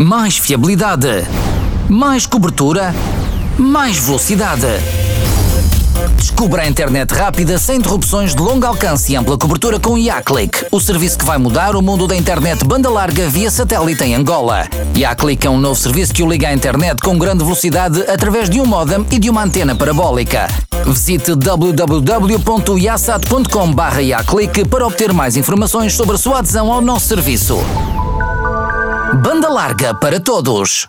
mais fiabilidade, mais cobertura, mais velocidade. Descubra a internet rápida sem interrupções de longo alcance e ampla cobertura com YaClick, o serviço que vai mudar o mundo da internet banda larga via satélite em Angola. YaClick é um novo serviço que o liga à internet com grande velocidade através de um modem e de uma antena parabólica. Visite www.yasat.com/YaClick para obter mais informações sobre a sua adesão ao nosso serviço. Banda larga para todos.